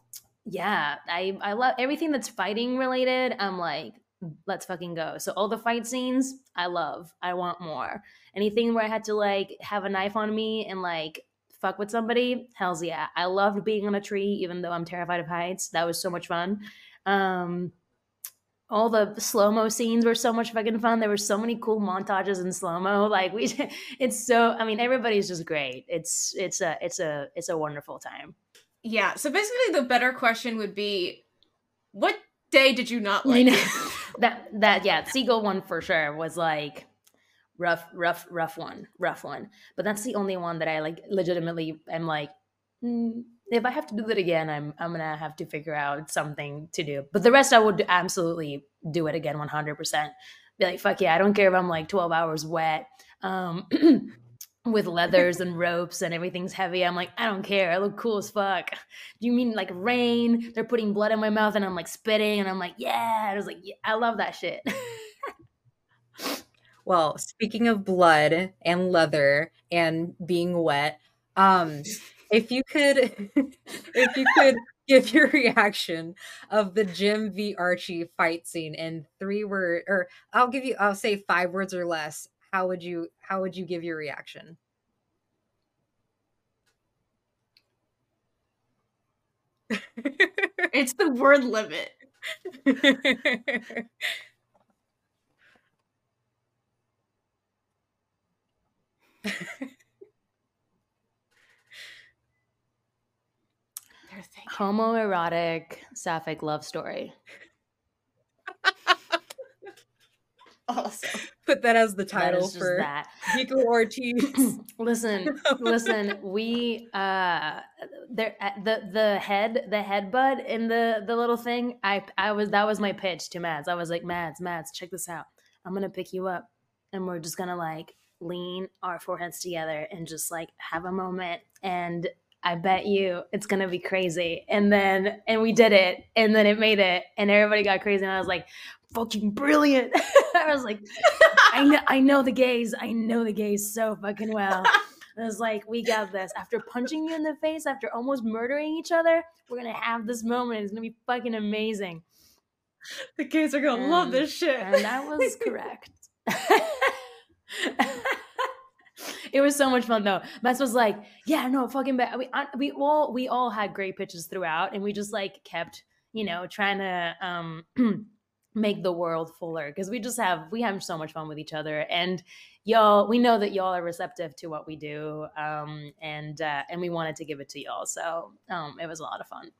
yeah, I, I love everything that's fighting related. I'm like, let's fucking go. So all the fight scenes, I love. I want more. Anything where I had to like have a knife on me and like fuck with somebody, hells yeah. I loved being on a tree, even though I'm terrified of heights. That was so much fun. Um, all the slow-mo scenes were so much fucking fun. There were so many cool montages in slow-mo. Like we, it's so, I mean, everybody's just great. It's, it's a, it's a, it's a wonderful time. Yeah, so basically the better question would be, what day did you not I like? know. that, that, yeah, seagull one for sure was like rough, rough, rough one, rough one. But that's the only one that I like legitimately am like, mm, if I have to do that again, I'm I'm gonna have to figure out something to do. But the rest, I would absolutely do it again, one hundred percent. Be like, fuck yeah, I don't care if I'm like twelve hours wet, um, with leathers and ropes and everything's heavy. I'm like, I don't care. I look cool as fuck. Do you mean like rain? They're putting blood in my mouth and I'm like spitting and I'm like, yeah. I was like, yeah, I love that shit. Well, speaking of blood and leather and being wet, um, if you could, if you could give your reaction of the Jim v Archie fight scene in three word, or I'll give you, I'll say five words or less. How would you, how would you give your reaction? It's the word limit. Homoerotic sapphic love story. Awesome. Put that as the That title is just for that. Vico Ortiz. listen, listen. We uh, there the the head the headbutt in the the little thing. I I was that was my pitch to Mads. I was like, Mads, Mads, check this out. I'm gonna pick you up, and we're just gonna like lean our foreheads together and just like have a moment. And I bet you it's gonna be crazy. And then and we did it, and then it made it, and everybody got crazy, and I was like, fucking brilliant. I was like, I know I know the gays. I know the gays so fucking well. I was like, we got this. After punching you in the face, after almost murdering each other, we're gonna have this moment. It's gonna be fucking amazing. The kids are gonna love And- this shit. And that was correct. It was so much fun though. Mess was like, yeah, no, fucking bad. We I, we all we all had great pitches throughout, and we just like kept, you know, trying to um make the world fuller because we just have we have so much fun with each other, and y'all, we know that y'all are receptive to what we do, um, and uh, and we wanted to give it to y'all, so um, it was a lot of fun.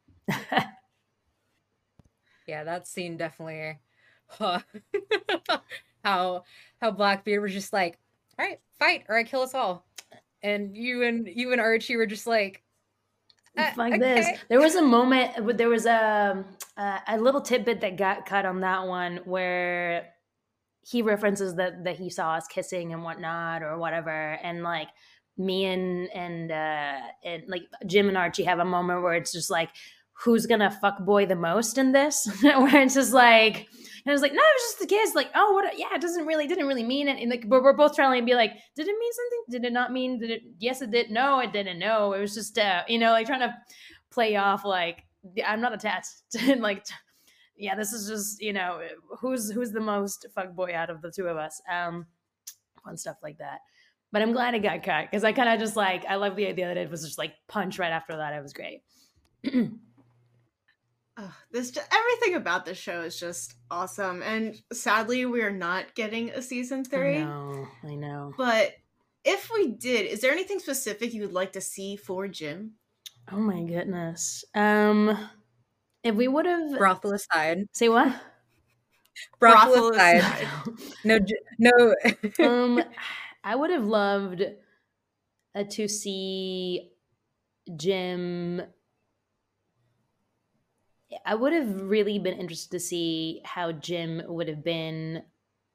Yeah, that scene definitely. Huh. how how Blackbeard was just like, all right, fight or I kill us all, and you and you and Archie were just like, uh, Like this. okay. There was a moment, there was a, a a little tidbit that got cut on that one where he references that that he saw us kissing and whatnot or whatever, and like me and and uh and like Jim and Archie have a moment where it's just like, who's gonna fuck boy the most in this? Where it's just like, and I was like, no, it was just the kids. Like, oh, what? Yeah, it doesn't really, didn't really mean it. And like, but we're both trying to be like, did it mean something? Did it not mean? Did it? Yes, it did. No, it didn't. No, it was just, uh, you know, like trying to play off like, I'm not attached. And like, yeah, this is just, you know, who's who's the most fuck boy out of the two of us? Um, fun stuff like that. But I'm glad it got cut because I kind of just like, I love the idea that it was just like punch right after that. It was great. Oh, this ju- everything about this show is just awesome, and sadly, we are not getting a season three. I know, I know. But if we did, is there anything specific you would like to see for Jim? Oh my goodness. Um, if we would have Brothel aside, say what? brothel, Brothel aside, aside. no, j- no. um, I would have loved uh, to see Jim. I would have really been interested to see how Jim would have been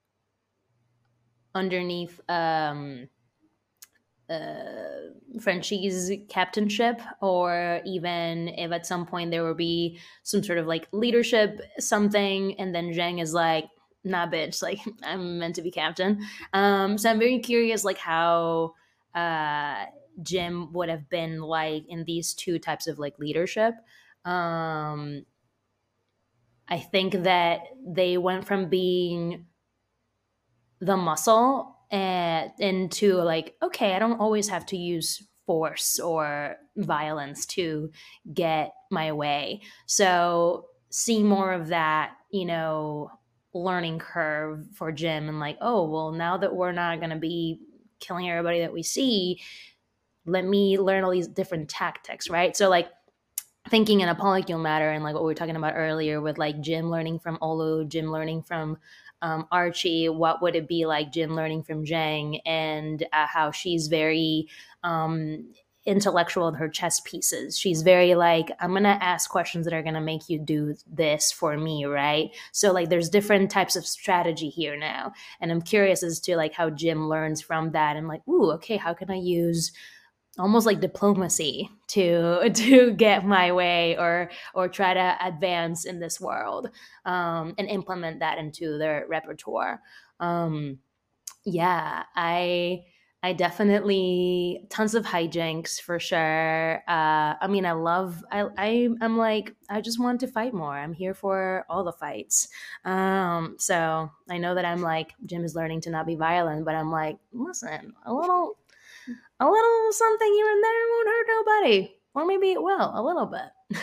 underneath um, uh, Frenchie's captainship, or even if at some point there would be some sort of like leadership something, and then Zhang is like, nah, bitch, like I'm meant to be captain. Um, so I'm very curious, like how uh, Jim would have been like in these two types of like leadership. Um, I think that they went from being the muscle and into like, okay, I don't always have to use force or violence to get my way. So see more of that, you know, learning curve for Jim, and like, oh, well, now that we're not going to be killing everybody that we see, let me learn all these different tactics, right? So like, thinking in a polycule matter, and like what we were talking about earlier with like Jim learning from Olu, Jim learning from um, Archie, what would it be like Jim learning from Zhang, and uh, how she's very um, intellectual in her chess pieces. She's very like, I'm going to ask questions that are going to make you do this for me, right? So like there's different types of strategy here now. And I'm curious as to like how Jim learns from that, and like, ooh, okay, how can I use almost like diplomacy to to get my way, or or try to advance in this world, um, and implement that into their repertoire. Um, yeah, I I definitely tons of hijinks for sure. Uh, I mean, I love. I, I I'm like, I just want to fight more. I'm here for all the fights. Um, so I know that I'm like, Jim is learning to not be violent, but I'm like, listen, a little. A little something here and there won't hurt nobody. Or maybe it will, a little bit.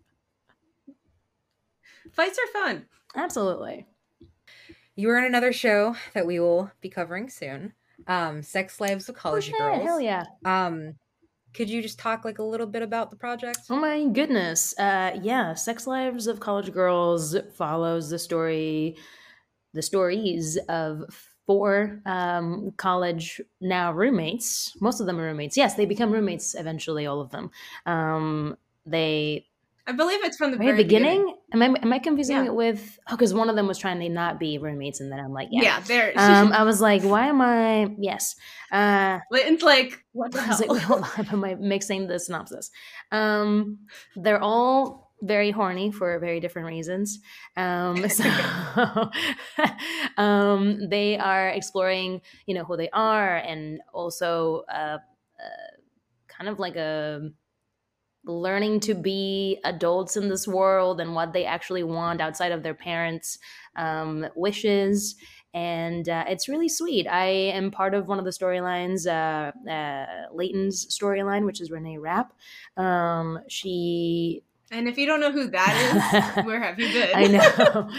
Fights are fun. Absolutely. You are in another show that we will be covering soon. Um, Sex Lives of College Oh, yeah, Girls. hell yeah. Um, could you just talk like a little bit about the project? Oh my goodness. Uh, yeah, Sex Lives of College Girls follows the story, the stories of four um, college now roommates. Most of them are roommates. Yes, they become roommates eventually, all of them. Um, they I believe it's from the Very very beginning? beginning. Am I am I confusing Yeah. it with? Oh, because one of them was trying to not be roommates, and then I'm like, yeah. Yeah, there. Um, I was like, why am I? Yes. Uh, Leighton's like, what the I was like, hell? wait, hold on. Am I mixing the synopsis? Um, they're all very horny for very different reasons. Um, so um, they are exploring, you know, who they are, and also uh, uh, kind of like a learning to be adults in this world and what they actually want outside of their parents' um, wishes. And uh, it's really sweet. I am part of one of the storylines, uh, uh, Leighton's storyline, which is Renee Rapp. Um, she And if you don't know who that is, where have you been? I know.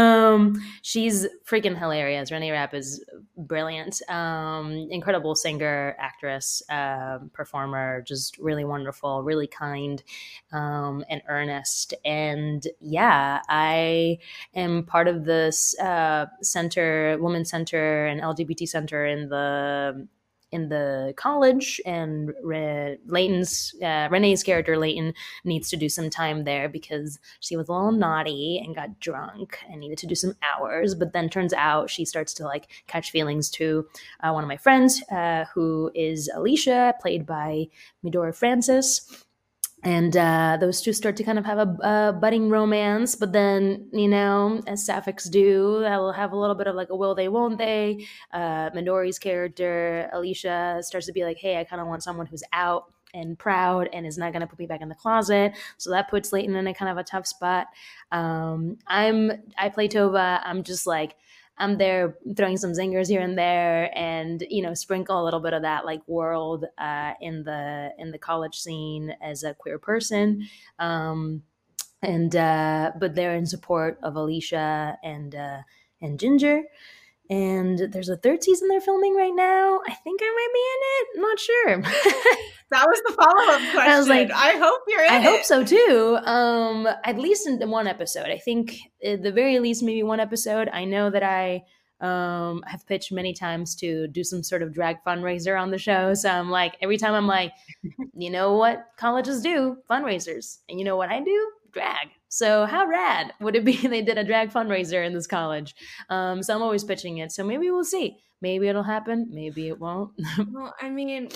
um, she's freaking hilarious. Renee Rapp is brilliant. Um, incredible singer, actress, um, performer, just really wonderful, really kind, um, and earnest. And yeah, I am part of this uh, center, women's center and L G B T center in the in the college, and Re- Leighton's uh, Renee's character Leighton needs to do some time there because she was a little naughty and got drunk and needed to do some hours. But then turns out she starts to like catch feelings to uh, one of my friends, uh, who is Alicia, played by Midori Francis. And uh, those two start to kind of have a, a budding romance, but then, you know, as sapphics do, they'll have a little bit of like a will they, won't they. Uh, Midori's character, Alicia, starts to be like, hey, I kind of want someone who's out and proud and is not going to put me back in the closet. So that puts Leighton in a kind of a tough spot. Um, I'm I play Tova. I'm just like, I'm there throwing some zingers here and there, and you know, sprinkle a little bit of that like world uh, in the in the college scene as a queer person, um, and uh, but they're in support of Alicia and uh, and Ginger. And there's a third season they're filming right now. I think I might be in it. Not sure. That was the follow-up question. I was like, I hope you're in I it. hope so too. Um, at least in one episode. I think at the very least maybe one episode. I know that I um have pitched many times to do some sort of drag fundraiser on the show. So I'm like, every time I'm like, you know what colleges do? Fundraisers. And you know what I do? Drag. So how rad would it be they did a drag fundraiser in this college? Um, so I'm always pitching it. So maybe we'll see. Maybe it'll happen. Maybe it won't. Well, I mean,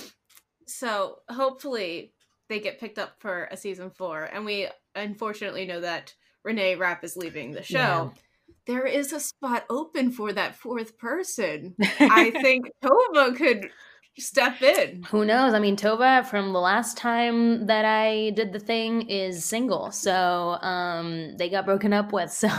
so hopefully they get picked up for a season four. And we unfortunately know that Renee Rapp is leaving the show. Yeah. There is a spot open for that fourth person. I think Tova could step in. Who knows? I mean, Tova from the last time that I did the thing is single, so um, they got broken up with. So,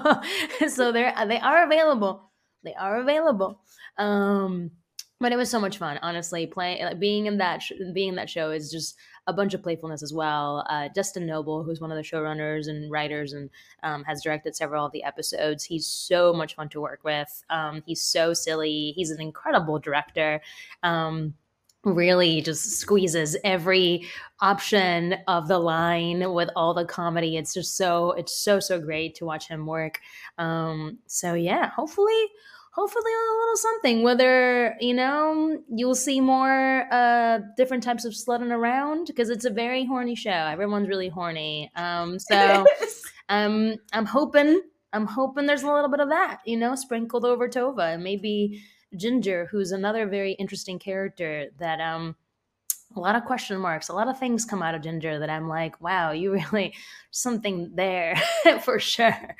so they're they are available. They are available. Um, but it was so much fun, honestly. Playing, like, being in that, sh- being in that show is just a bunch of playfulness as well. Uh, Justin Noble, who's one of the showrunners and writers, and um, has directed several of the episodes. He's so much fun to work with. Um, he's so silly. He's an incredible director. Um, really just squeezes every option of the line with all the comedy. It's just so, it's so, so great to watch him work. Um, so yeah, hopefully, hopefully a little something, whether, you know, you'll see more uh, different types of slutting around, because it's a very horny show. Everyone's really horny. Um, so um, I'm hoping, I'm hoping there's a little bit of that, you know, sprinkled over Tova, and maybe Ginger, who's another very interesting character that, um, a lot of question marks, a lot of things come out of Ginger that I'm like, wow, you really, something there for sure.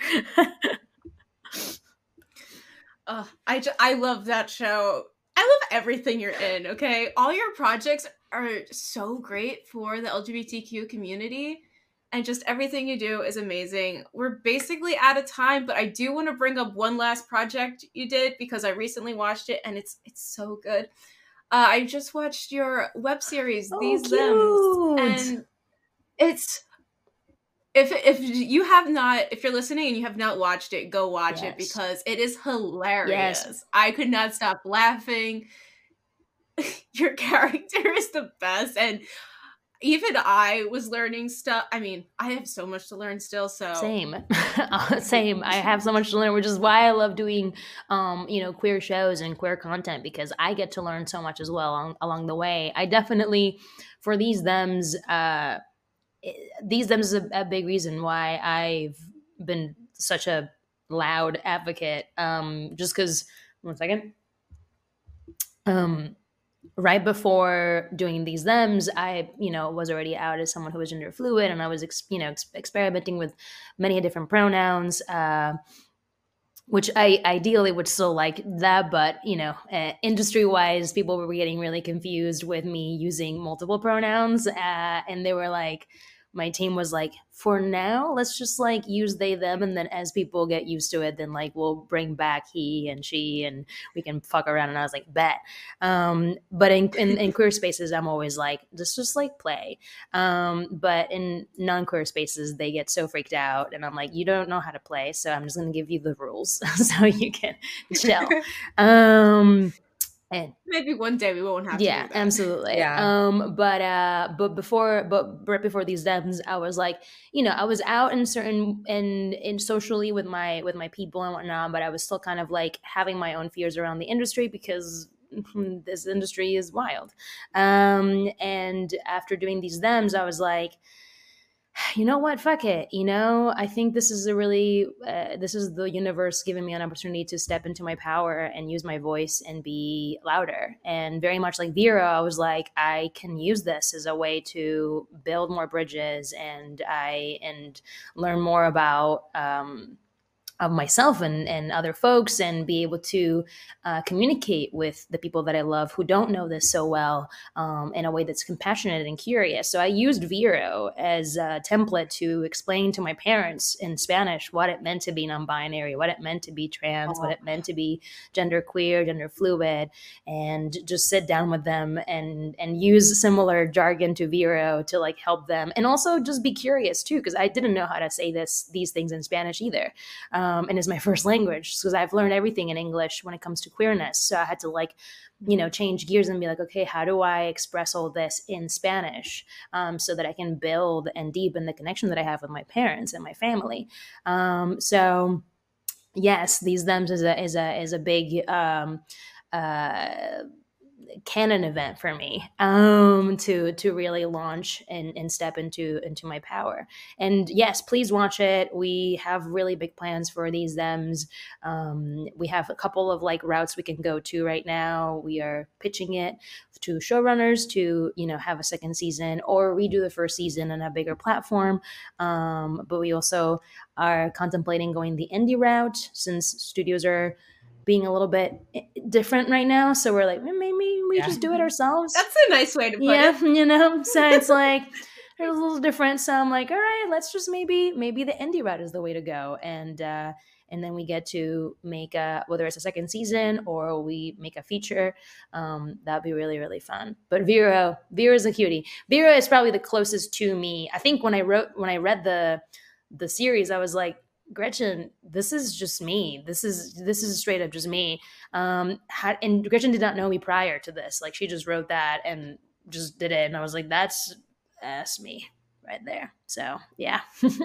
Uh, I, ju- I love that show. I love everything you're in, okay? All your projects are so great for the L G B T Q community, and just everything you do is amazing. We're basically out of time, but I do want to bring up one last project you did, because I recently watched it, and it's it's so good. Uh, I just watched your web series, Oh, These cute. Thems, and it's... If if you have not, if you're listening and you have not watched it, go watch Yes. it, because it is hilarious. Yes. I could not stop laughing. Your character is the best, and even I was learning stuff. I mean, I have so much to learn still. So Same, same. I have so much to learn, which is why I love doing, um, you know, queer shows and queer content, because I get to learn so much as well along, along the way. I definitely, for These Thems, uh, it, these them is a, a big reason why I've been such a loud advocate. Um, just because, one second. Um, right before doing these thems, I, you know, was already out as someone who was gender fluid, and I was, ex- you know, ex- experimenting with many different pronouns. Uh, which I ideally would still like that, but you know, uh, industry wise, people were getting really confused with me using multiple pronouns, uh, and they were like, my team was like, for now, let's just like use they them, and then as people get used to it, then like we'll bring back he and she, and we can fuck around. And I was like, bet. Um, but in, in in queer spaces, I'm always like, just just like play. Um, but in non-queer spaces, they get so freaked out, and I'm like, you don't know how to play, so I'm just gonna give you the rules so you can chill. Um, and Maybe one day we won't have yeah, to do that. absolutely. Yeah. Um, but uh, but before, but right before these devs, I was like, you know, I was out in certain and in socially with my with my people and whatnot, but I was still kind of like having my own fears around the industry because this industry is wild. Um, and after doing these thems, I was like, you know what, fuck it, you know, I think this is a really uh, this is the universe giving me an opportunity to step into my power and use my voice and be louder. And very much like Vera, I was like, I can use this as a way to build more bridges, and I and learn more about um of myself and, and other folks, and be able to uh, communicate with the people that I love who don't know this so well, um, in a way that's compassionate and curious. So I used Vero as a template to explain to my parents in Spanish what it meant to be non-binary, what it meant to be trans, what it meant to be gender queer, gender fluid, and just sit down with them and and use similar jargon to Vero to like help them, and also just be curious too, because I didn't know how to say this these things in Spanish either. Um, Um, and is my first language, because I've learned everything in English when it comes to queerness. So I had to like, you know, change gears and be like, okay, how do I express all this in Spanish, um, so that I can build and deepen the connection that I have with my parents and my family. Um, so yes, these thems is a is a is a big um, uh, canon event for me, um to to really launch and, and step into into my power. And yes, please watch it. We have really big plans for these thems. Um we have a couple of like routes we can go to right now. We are pitching it to showrunners to, you know, have a second season or redo the first season on a bigger platform. Um but we also are contemplating going the indie route, since studios are being a little bit different right now. So we're like, maybe we Yeah. just do it ourselves. That's a nice way to put yeah, it. you know. So it's like they're a little different. So I'm like, all right, let's just maybe maybe the indie route is the way to go, and uh, and then we get to make a, whether it's a second season or we make a feature. Um, that'd be really really fun. But Vera, Vera's a cutie. Vera is probably the closest to me. I think when I wrote when I read the the series, I was like, Gretchen, this is just me. This is this is straight up just me. Um, had, and Gretchen did not know me prior to this. Like, she just wrote that and just did it, and I was like, that's that's me right there. So yeah.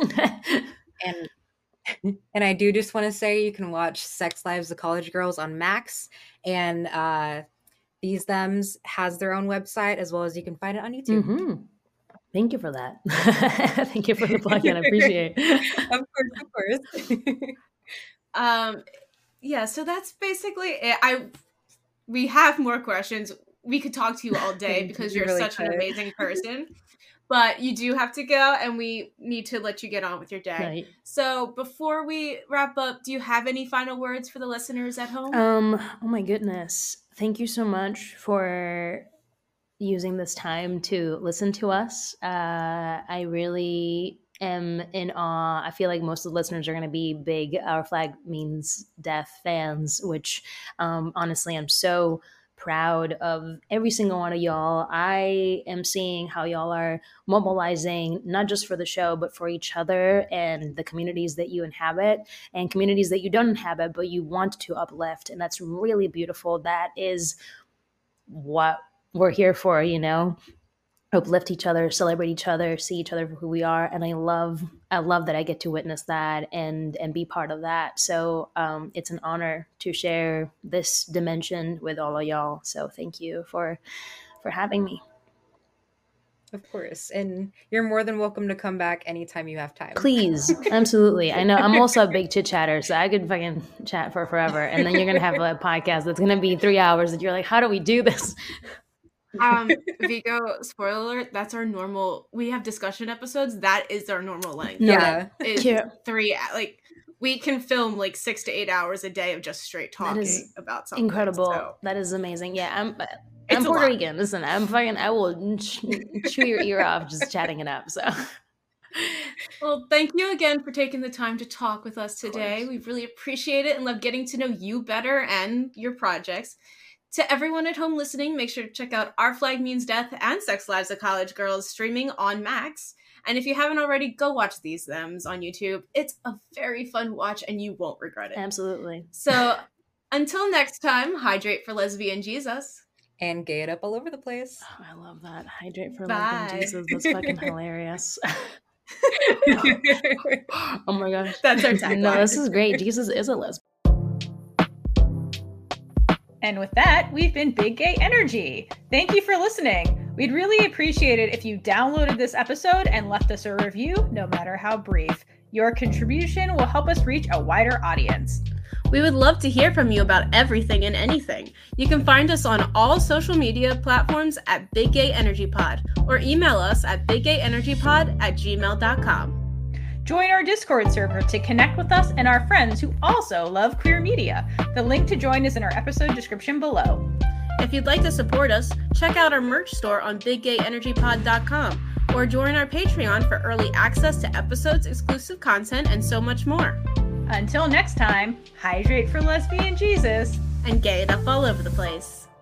And and I do just want to say you can watch Sex Lives of College Girls on Max, and uh, These Thems has their own website, as well as you can find it on YouTube. Mm-hmm. Thank you for that. Thank you for the plug, and I appreciate it. Of course, of course. Um, yeah, so that's basically it. I we have more questions. We could talk to you all day because We you're really such an could. amazing person. But you do have to go, and we need to let you get on with your day. Right. So before we wrap up, do you have any final words for the listeners at home? Um, oh my goodness. Thank you so much for using this time to listen to us. Uh, I really am in awe. I feel like most of the listeners are going to be big Our Flag Means Death fans, which um, honestly, I'm so proud of every single one of y'all. I am seeing how y'all are mobilizing, not just for the show, but for each other and the communities that you inhabit and communities that you don't inhabit, but you want to uplift. And that's really beautiful. That is what we're here for, you know, uplift each other, celebrate each other, see each other for who we are. And I love, I love that I get to witness that and, and be part of that. So um, it's an honor to share this dimension with all of y'all. So thank you for, for having me. Of course. And you're more than welcome to come back anytime you have time. Please. Absolutely. I know I'm also a big chit chatter, so I could fucking chat for forever. And then you're going to have a podcast that's going to be three hours and you're like, how do we do this? Um, Vigo, spoiler alert, that's our normal, we have discussion episodes. That is our normal length. Yeah. It's Yeah. three, like, we can film like six to eight hours a day of just straight talking is about something. Incredible. So. That is amazing. Yeah, I'm It's I'm a Puerto lot. Rican. Listen, I'm fucking, I will ch- chew your ear off just chatting it up. So, Well, thank you again for taking the time to talk with us today. course. We really appreciate it and love getting to know you better and your projects. To everyone at home listening, make sure to check out Our Flag Means Death and Sex Lives of College Girls streaming on Max. And if you haven't already, go watch these thems on YouTube. It's a very fun watch and you won't regret it. absolutely. So until next time, hydrate for lesbian Jesus. And gay it up all over the place. Oh, I love that. Hydrate for Bye. lesbian Jesus. That's fucking hilarious. Oh my gosh. That's our tagline. No, this is great. Jesus is a lesbian. And with that, we've been Big Gay Energy. Thank you for listening. We'd really appreciate it if you downloaded this episode and left us a review, no matter how brief. Your contribution will help us reach a wider audience. We would love to hear from you about everything and anything. You can find us on all social media platforms at Big Gay Energy Pod or email us at biggayenergypod at gmail dot com. Join our Discord server to connect with us and our friends who also love queer media. The link to join is in our episode description below. If you'd like to support us, check out our merch store on big gay energy pod dot com or join our Patreon for early access to episodes, exclusive content, and so much more. Until next time, hydrate for lesbian Jesus. And gay it up all over the place.